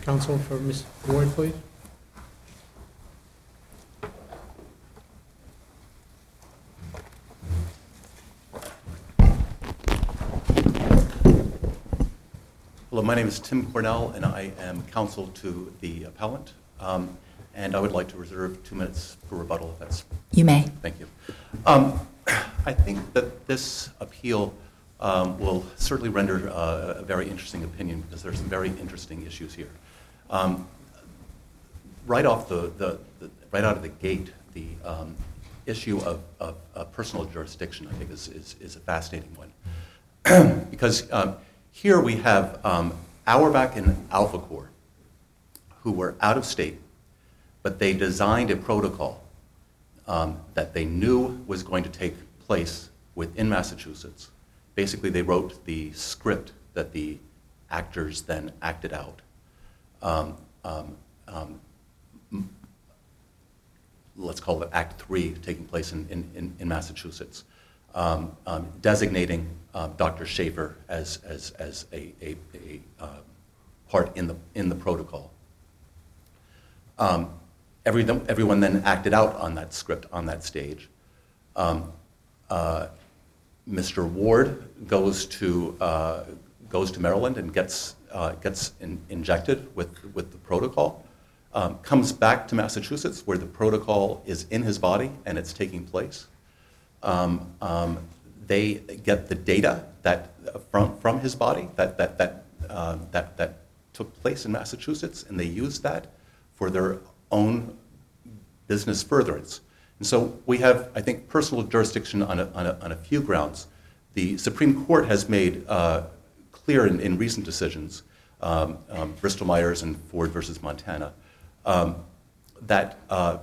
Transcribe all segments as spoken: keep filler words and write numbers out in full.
Counsel for Miz Ward, please. Hello, my name is Tim Cornell, and I am counsel to the appellant. Um, and I would like to reserve two minutes for rebuttal, if that's... You may. Thank you. Um, I think that this appeal um, will certainly render uh, a very interesting opinion, because there are some very interesting issues here. Um, right off the, the, the, right out of the gate, the um, issue of, of, of personal jurisdiction, I think, is, is, is a fascinating one. Because um, here we have um, Auerbach and AlphaCore, who were out of state, but they designed a protocol um, that they knew was going to take place within Massachusetts. Basically, they wrote the script that the actors then acted out. Um, um, um, m- let's call it Act Three, taking place in, in, in Massachusetts, um, um, designating uh, Doctor Schaefer as, as, as a, a, a uh, part in the, in the protocol. Um, every, everyone then acted out on that script, on that stage. Um, uh, Mister Ward goes to, uh, goes to Maryland and gets, uh, gets in, injected with, with the protocol, um, comes back to Massachusetts where the protocol is in his body and it's taking place. Um, um, they get the data that, from, from his body that, that, that, uh, that, that took place in Massachusetts, and they use that for their own business furtherance. And so we have, I think, personal jurisdiction on a, on a, on a few grounds. The Supreme Court has made uh, clear in, in recent decisions, um, um, Bristol-Myers and Ford versus Montana, um, that uh,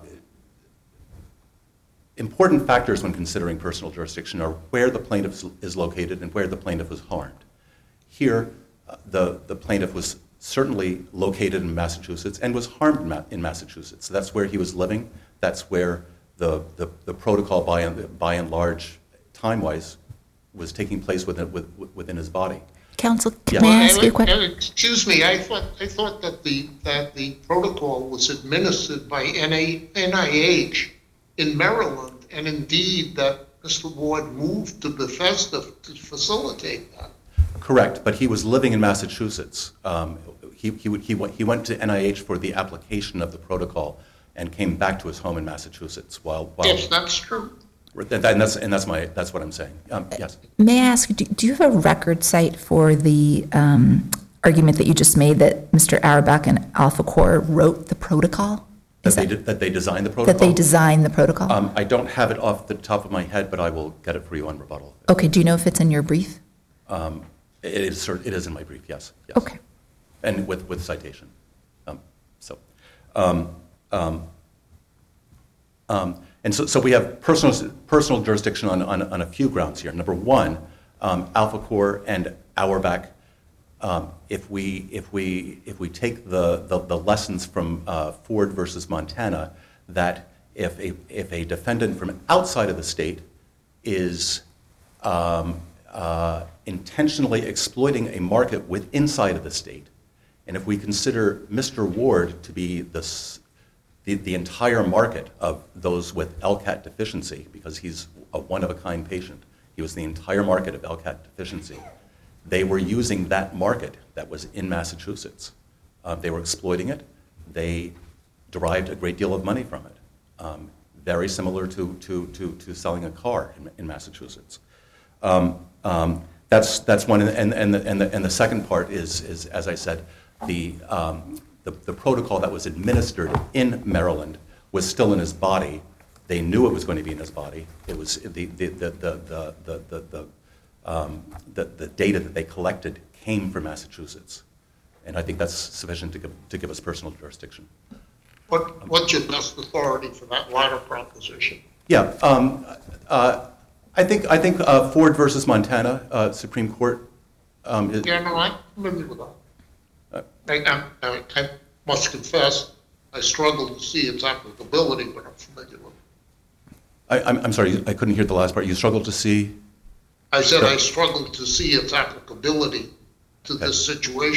important factors when considering personal jurisdiction are where the plaintiff is located and where the plaintiff was harmed. Here, uh, the, the plaintiff was certainly located in Massachusetts and was harmed in, Ma- in Massachusetts. So that's where he was living. That's where the, the, the protocol, by and, by and large, time-wise, was taking place within, with, within his body. Counsel, can Yeah. may I Well, ask you a question? uh, Excuse me, I thought, I thought that the, that the protocol was administered by N I H in Maryland, and indeed that Mister Ward moved to Bethesda to facilitate that. Correct, but he was living in Massachusetts. Um, he, he, would, he, went, he went to N I H for the application of the protocol and came back to his home in Massachusetts. While, while Yes, that's true. and that's and that's my that's what I'm saying. Um, yes. May I ask, do, do you have a record site for the um, argument that you just made that Mister Auerbach and AlphaCore wrote the protocol? That Is they, that, did, that they designed the protocol? that they designed the protocol? Um, I don't have it off the top of my head, but I will get it for you on rebuttal. Okay, do you know if it's in your brief? Um, it, is, cer- it is in my brief, yes. yes. Okay. And with, with citation. Um, so, um, um, um, and so, so we have personal, personal jurisdiction on, on, on a few grounds here. Number one, um, AlphaCore and Auerbach, um, if we if we if we take the the, the lessons from uh, Ford versus Montana, that if a if a defendant from outside of the state is um, uh, intentionally exploiting a market with inside of the state, and if we consider Mister Ward to be the the, the entire market of those with L C A T deficiency, because he's a one-of-a-kind patient, he was the entire market of L C A T deficiency. They were using that market that was in Massachusetts. Uh, they were exploiting it. They derived a great deal of money from it, um, very similar to, to, to, to selling a car in, in Massachusetts. Um, um, that's, that's one, and, and, the, and, the, and the second part is, is as I said, the, um, the, the protocol that was administered in Maryland was still in his body. They knew it was going to be in his body. It was the, the, the, the, the, the, the Um, the, the data that they collected came from Massachusetts. And I think that's sufficient to give, to give us personal jurisdiction. What, what's your best authority for that latter proposition? Yeah, um, uh, I think, I think uh, Ford versus Montana, uh, Supreme Court. Um, is, Yeah, no, I'm familiar with that. Uh, I, I, I must confess, I struggle to see its applicability, but I'm familiar with it. I, I'm, I'm sorry, I couldn't hear the last part. You struggled to see? I said I struggle to see its applicability to this situation.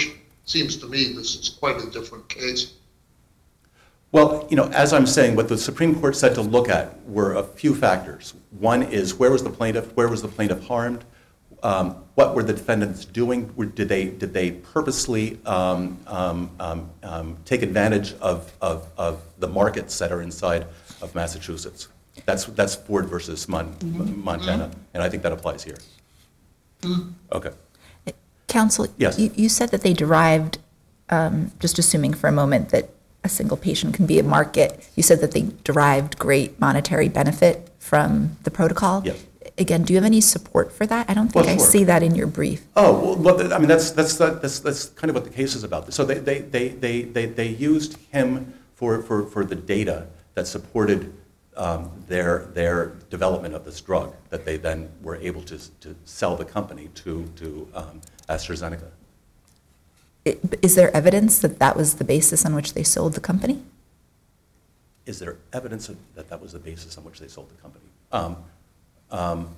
seems to me this is quite a different case. Well, you know, as I'm saying, what the Supreme Court said to look at were a few factors. One is where was the plaintiff, where was the plaintiff harmed? Um, what were the defendants doing? Were, did they did they purposely um, um, um, um, take advantage of, of, of the markets that are inside of Massachusetts? That's that's Ford versus Mon, Montana, and I think that applies here. Okay. Counsel, Yes. you, you said that they derived, um, just assuming for a moment that a single patient can be a market, you said that they derived great monetary benefit from the protocol? Yes. Again, do you have any support for that? I don't think Well, I sure. see that in your brief. Oh, well, well, I mean, that's, that's, that's, that's kind of what the case is about. So they, they, they, they, they, they used him for, for, for the data that supported um, their, their development of this drug that they then were able to, to sell the company to, to um, AstraZeneca. It- Is there evidence that that was the basis on which they sold the company? Is there evidence of, that that was the basis on which they sold the company? Um, um,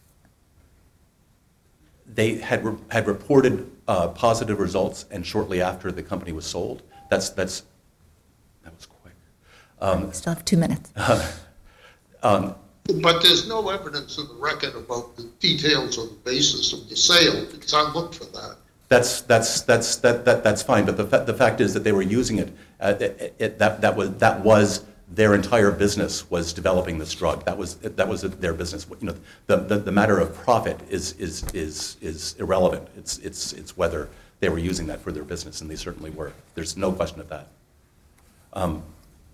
they had, re- had reported uh, positive results, and shortly after the company was sold. That's, that's, that was quick. Um, Still have two minutes. um, But there's no evidence in the record about the details of the basis of the sale, because I looked for that. That's that's that's that, that that's fine. But the fa- the fact is that they were using it. Uh, it, it that that was that was their entire business was developing this drug. That was that was their business. You know, the the, the matter of profit is is is is irrelevant. It's it's it's whether they were using that for their business, and they certainly were. There's no question of that. Um,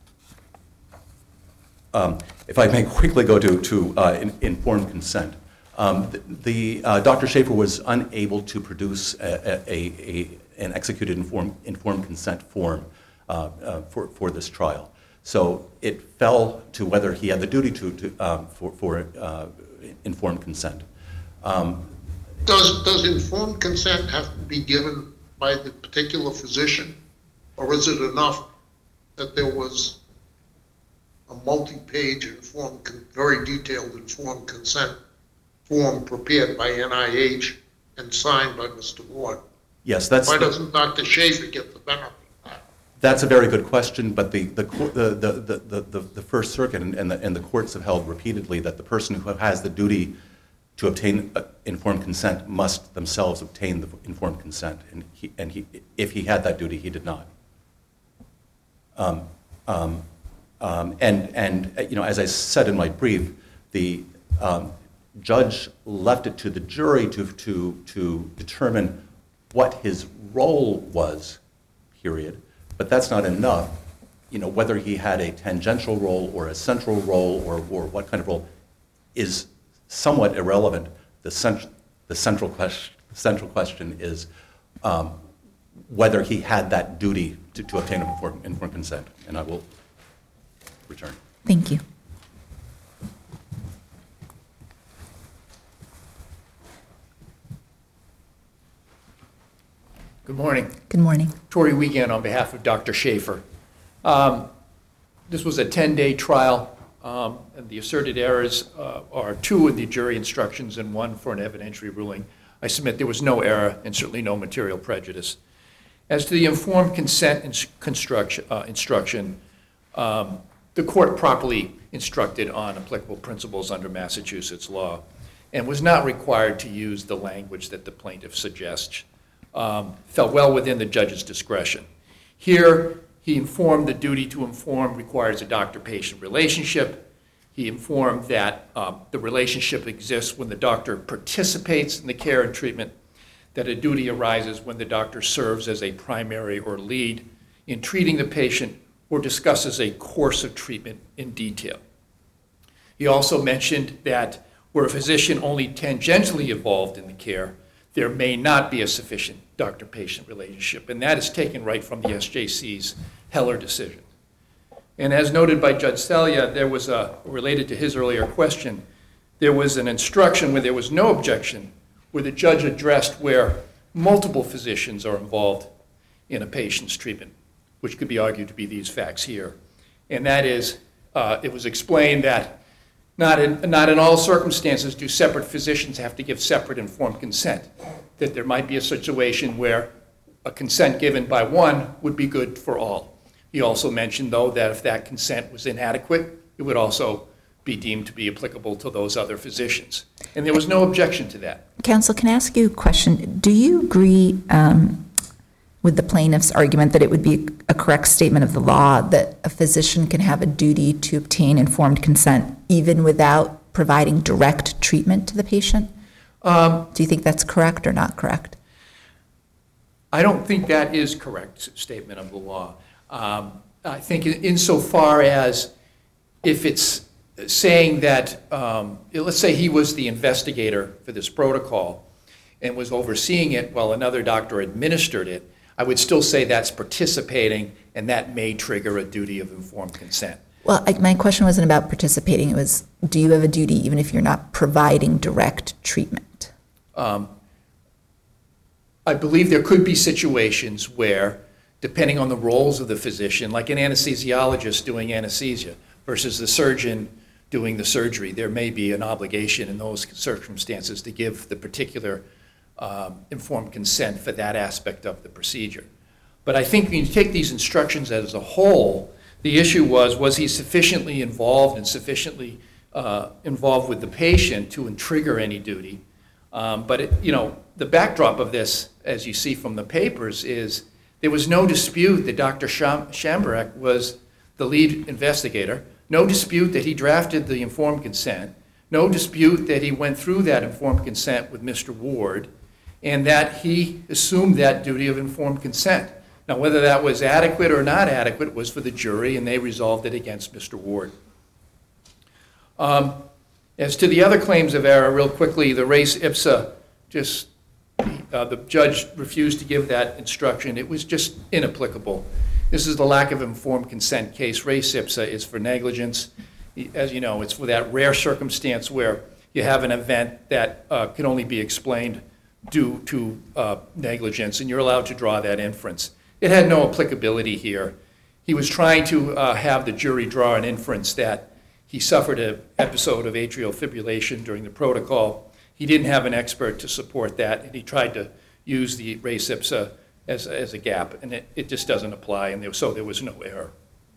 um, if I may quickly go to to uh, in, informed consent. Um, the the uh, Doctor Schaefer was unable to produce a, a, a, an executed informed, informed consent form uh, uh, for, for this trial. So it fell to whether he had the duty to, to um, for, for uh, informed consent. Um, Does, does informed consent have to be given by the particular physician? Or is it enough that there was a multi-page informed, con- very detailed informed consent form prepared by N I H and signed by Mister Ward? yes, that's Why the- doesn't Doctor Schaefer get the benefit of that? That's a very good question, but the the cour- the the the, the, the First Circuit and, and the and the courts have held repeatedly that the person who has the duty to obtain uh, informed consent must themselves obtain the informed consent, and he and he if he had that duty, he did not. Um, um, um, and and uh, you know, as I said in my brief, the um, judge left it to the jury to to to determine what his role was, period. But that's not enough. You know, whether he had a tangential role or a central role or, or what kind of role is somewhat irrelevant. The, cent- the central, question, central question is um, whether he had that duty to, to obtain informed, informed consent. And I will return. Thank you. Good morning. Good morning. Tory Wiegand on behalf of Doctor Schaefer. Um, This was a ten-day trial, um, and the asserted errors uh, are two in the jury instructions and one for an evidentiary ruling. I submit there was no error and certainly no material prejudice. As to the informed consent ins- construction, uh, instruction, um, the court properly instructed on applicable principles under Massachusetts law and was not required to use the language that the plaintiff suggests. Um, fell well within the judge's discretion. Here, he informed the duty to inform requires a doctor-patient relationship. He informed that um, the relationship exists when the doctor participates in the care and treatment, that a duty arises when the doctor serves as a primary or lead in treating the patient or discusses a course of treatment in detail. He also mentioned that where a physician only tangentially involved in the care, there may not be a sufficient doctor-patient relationship, and that is taken right from the S J C's Heller decision. And as noted by Judge Salia, there was a, related to his earlier question, there was an instruction where there was no objection, where the judge addressed where multiple physicians are involved in a patient's treatment, which could be argued to be these facts here. And that is, uh, it was explained that Not in, not in all circumstances do separate physicians have to give separate informed consent, that there might be a situation where a consent given by one would be good for all. He also mentioned, though, that if that consent was inadequate, it would also be deemed to be applicable to those other physicians. And there was no objection to that. Counsel, can I ask you a question? Do you agree um, with the plaintiff's argument that it would be a correct statement of the law that a physician can have a duty to obtain informed consent even without providing direct treatment to the patient? Um, Do you think that's correct or not correct? I don't think that is correct statement of the law. Um, I think in- insofar as if it's saying that, um, let's say he was the investigator for this protocol and was overseeing it while another doctor administered it, I would still say that's participating, and that may trigger a duty of informed consent. Well, I, my question wasn't about participating. It was, do you have a duty even if you're not providing direct treatment? Um, I believe there could be situations where, depending on the roles of the physician, like an anesthesiologist doing anesthesia versus the surgeon doing the surgery, there may be an obligation in those circumstances to give the particular um, informed consent for that aspect of the procedure. But I think when you take these instructions as a whole, the issue was, was he sufficiently involved and sufficiently uh, involved with the patient to trigger any duty? Um, but, it, you know, the backdrop of this, as you see from the papers, is there was no dispute that Doctor Sham- Shambarek was the lead investigator, no dispute that he drafted the informed consent, no dispute that he went through that informed consent with Mister Ward, and that he assumed that duty of informed consent. Now, whether that was adequate or not adequate was for the jury, and they resolved it against Mister Ward. Um, as to the other claims of error, real quickly, the res ipsa, just uh, the judge refused to give that instruction. It was just inapplicable. This is the lack of informed consent case. Res ipsa is for negligence. As you know, it's for that rare circumstance where you have an event that uh, can only be explained due to uh, negligence, and you're allowed to draw that inference. It had no applicability here. He was trying to uh, have the jury draw an inference that he suffered an episode of atrial fibrillation during the protocol. He didn't have an expert to support that, and he tried to use the res ipsa as, as a gap, and it, it just doesn't apply, and there, so there was no error.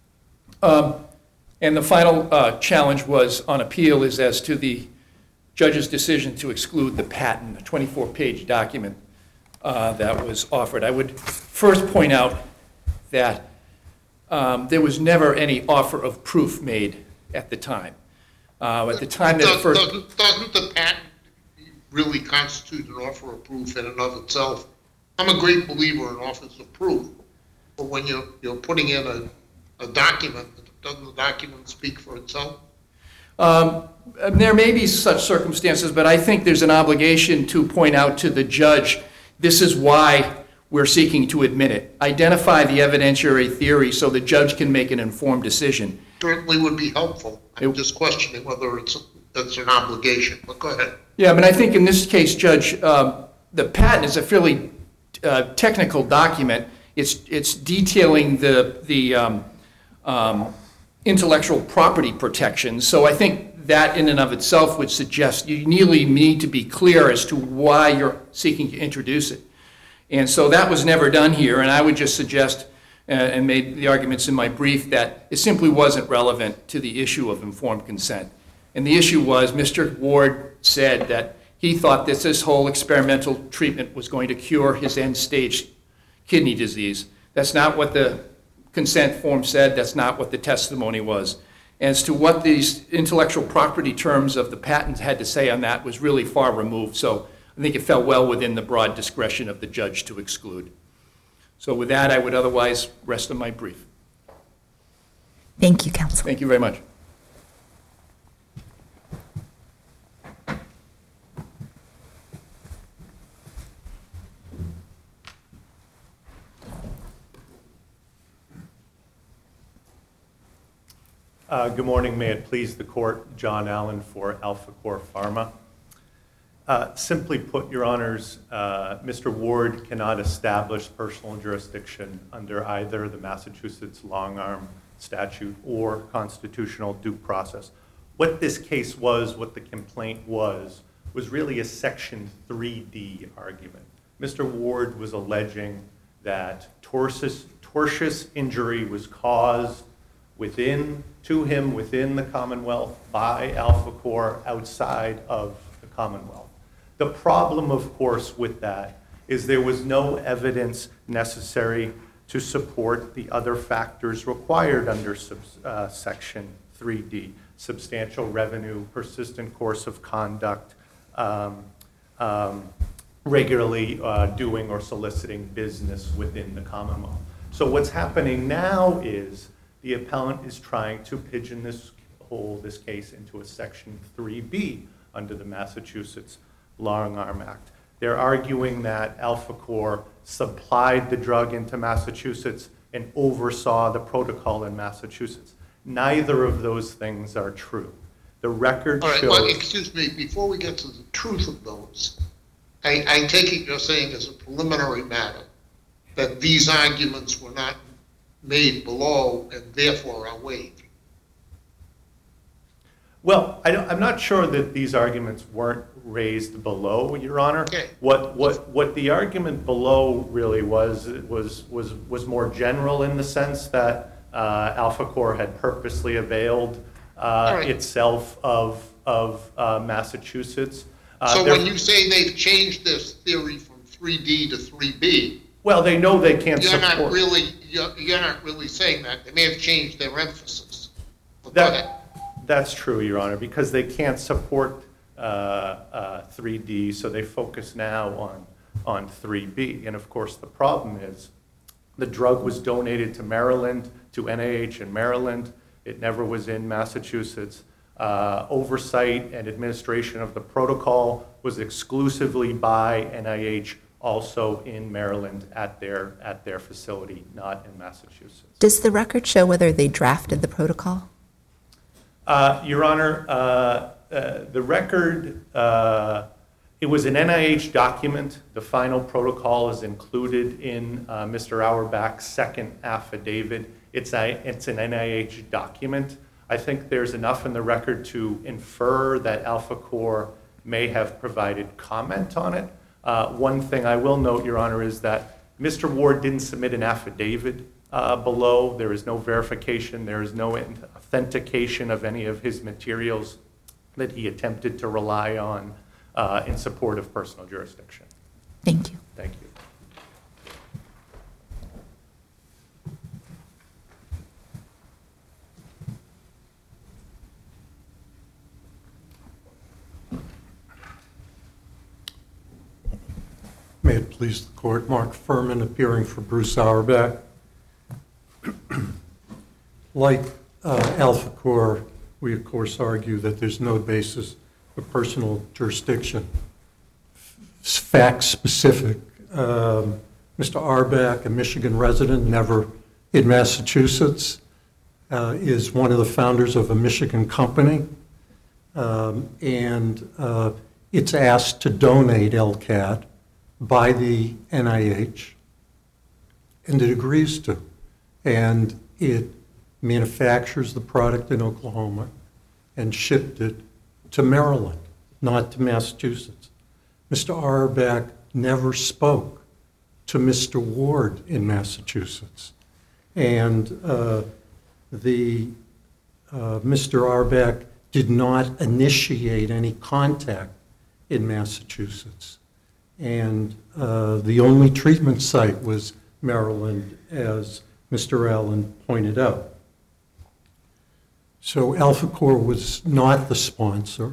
Um, and the final uh, challenge was on appeal is as to the judge's decision to exclude the patent, a twenty-four page document uh, that was offered. I would first point out that um, there was never any offer of proof made at the time. Uh, at the time that Does, first... Doesn't, doesn't the patent really constitute an offer of proof in and of itself? I'm a great believer in offers of proof, but when you're, you're putting in a, a document, doesn't the document speak for itself? Um, there may be such circumstances, but I think there's an obligation to point out to the judge, this is why we're seeking to admit it. Identify the evidentiary theory so the judge can make an informed decision. Certainly would be helpful. I'm It- just questioning whether it's, it's an obligation, but go ahead. Yeah, but I think in this case, Judge, um, the patent is a fairly uh, technical document. It's it's detailing the the um, um, intellectual property protections. So I think that in and of itself would suggest you really need to be clear as to why you're seeking to introduce it. And so that was never done here, and I would just suggest uh, and made the arguments in my brief that it simply wasn't relevant to the issue of informed consent. And the issue was Mister Ward said that he thought that this whole experimental treatment was going to cure his end-stage kidney disease. That's not what the consent form said. That's not what the testimony was. As to what these intellectual property terms of the patent had to say on that was really far removed. So I think it fell well within the broad discretion of the judge to exclude. So with that, I would otherwise rest on my brief. Thank you, counsel. Thank you very much. Uh, Good morning. May it please the court. John Allen for AlphaCore Pharma. Uh, simply put, Your Honors, uh, Mister Ward cannot establish personal jurisdiction under either the Massachusetts long-arm statute or constitutional due process. What this case was, what the complaint was, was really a Section three D argument. Mister Ward was alleging that tortious, tortious injury was caused within, to him within the Commonwealth by AlphaCore outside of the Commonwealth. The problem, of course, with that is there was no evidence necessary to support the other factors required under sub, uh, Section three D, substantial revenue, persistent course of conduct, um, um, regularly uh, doing or soliciting business within the Commonwealth. So what's happening now is the appellant is trying to pigeon this hole, this case, into a Section three B under the Massachusetts Long-Arm Act. They're arguing that AlphaCore supplied the drug into Massachusetts and oversaw the protocol in Massachusetts. Neither of those things are true. The record All right, shows... well, excuse me, before we get to the truth of those, I, I take it you're saying as a preliminary matter that these arguments were not made below and therefore are waived. Well, I don't, I'm not sure that these arguments weren't raised below, Your Honor. Okay. What what what the argument below really was was was was more general in the sense that uh, AlphaCore had purposely availed uh, right. itself of of uh, Massachusetts. Uh, So there- when you say they've changed this theory from three D to three B, well, they know they can't you're support. not really, you're, you're not really saying that. They may have changed their emphasis. But go That- ahead. That's true, Your Honor, because they can't support uh, uh, three D, so they focus now on, on three B. And of course, the problem is the drug was donated to Maryland, to N I H in Maryland. It never was in Massachusetts. Uh, oversight and administration of the protocol was exclusively by N I H, also in Maryland at their, at their facility, not in Massachusetts. Does the record show whether they drafted the protocol? Uh, Your Honor, uh, uh, the record, uh, it was an N I H document. The final protocol is included in uh, Mister Auerbach's second affidavit. It's, a, it's an N I H document. I think there's enough in the record to infer that AlphaCore may have provided comment on it. Uh, one thing I will note, Your Honor, is that Mister Ward didn't submit an affidavit uh, below. There is no verification. There is no authentication of any of his materials that he attempted to rely on uh, in support of personal jurisdiction. Thank you. Thank you. May it please the court, Mark Furman appearing for Bruce Auerbach. Like uh, AlphaCore, we of course argue that there's no basis for personal jurisdiction. It's fact specific. Um, Mister Auerbach, a Michigan resident, never in Massachusetts, uh, is one of the founders of a Michigan company, um, and uh, it's asked to donate L C A T by the N I H, and it agrees to. And it manufactures the product in Oklahoma and shipped it to Maryland, not to Massachusetts. Mister Auerbach never spoke to Mister Ward in Massachusetts. And uh, the uh, Mister Auerbach did not initiate any contact in Massachusetts. And uh, the only treatment site was Maryland, as Mister Allen pointed out. So AlphaCore was not the sponsor.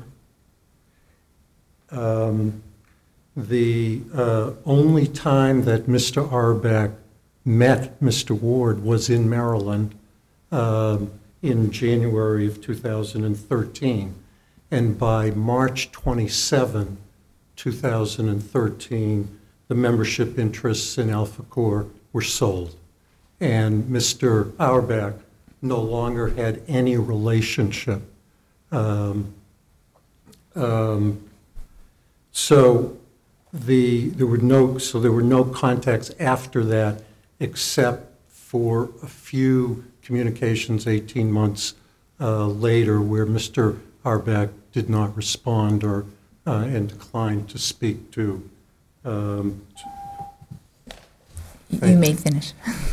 Um, the uh, only time that Mister Auerbach met Mister Ward was in Maryland um, in January of two thousand thirteen. And by March twenty-seventh, two thousand thirteen, the membership interests in AlphaCore were sold. And Mister Auerbach no longer had any relationship. Um, um, so the there were no so there were no contacts after that, except for a few communications eighteen months uh, later, where Mister Auerbach did not respond or uh, and declined to speak to. Um, You may finish.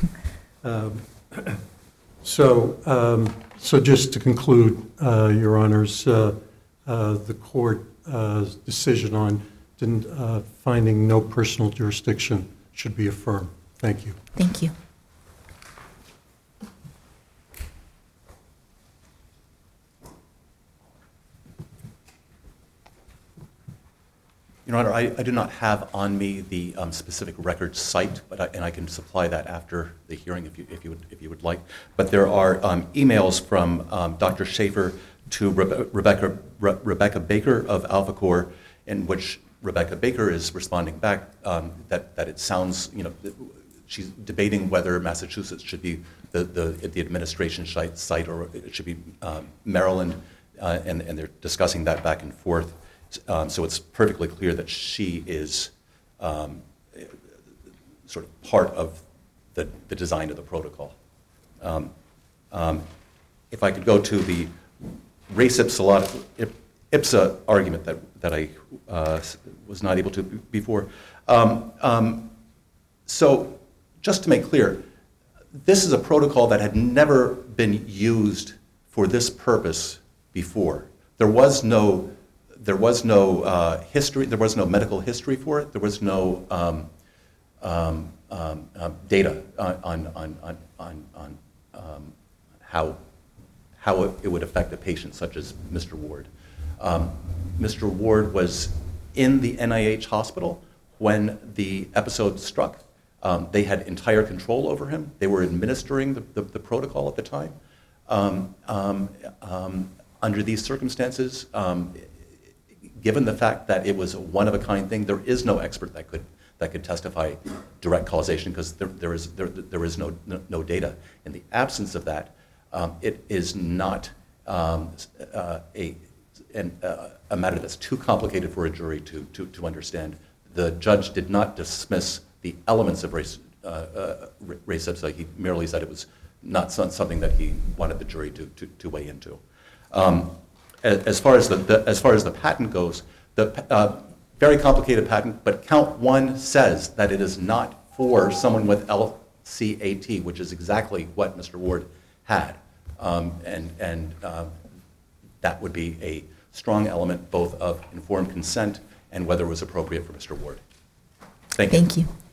So, um, so just to conclude, uh, Your Honors, uh, uh, the court's decision on den- uh, finding no personal jurisdiction should be affirmed. Thank you. Thank you. Your Honor, I, I do not have on me the um, specific record site, but I, and I can supply that after the hearing if you, if you, would, if you would like. But there are um, emails from um, Doctor Schaefer to Rebe- Rebecca, Re- Rebecca Baker of AlphaCore, in which Rebecca Baker is responding back um, that, that it sounds, you know, she's debating whether Massachusetts should be the, the, the administration site, site or it should be um, Maryland, uh, and, and they're discussing that back and forth. Um, so it's perfectly clear that she is um, sort of part of the, the design of the protocol. Um, um, if I could go to the res ipsa, ipsa argument that, that I uh, was not able to before. Um, um, so just to make clear, this is a protocol that had never been used for this purpose before. There was no There was no uh, history, there was no medical history for it, there was no um, um, um, uh, data on, on, on, on, on um, how, how it would affect a patient such as Mister Ward. Um, Mister Ward was in the N I H hospital when the episode struck. Um, they had entire control over him. They were administering the, the, the protocol at the time. Um, um, um, under these circumstances, um, given the fact that it was a one-of-a-kind thing, there is no expert that could that could testify direct causation because there, there is there, there is no, no no data. In the absence of that, um, it is not um, uh, a an, uh, a matter that's too complicated for a jury to to, to understand. The judge did not dismiss the elements of res uh, uh, res ipsa. He merely said it was not something that he wanted the jury to to, to weigh into. Um, As far as the, the as far as the patent goes, the uh, very complicated patent, but count one says that it is not for someone with L C A T, which is exactly what Mister Ward had, um, and and uh, that would be a strong element both of informed consent and whether it was appropriate for Mister Ward. Thank you. Thank you.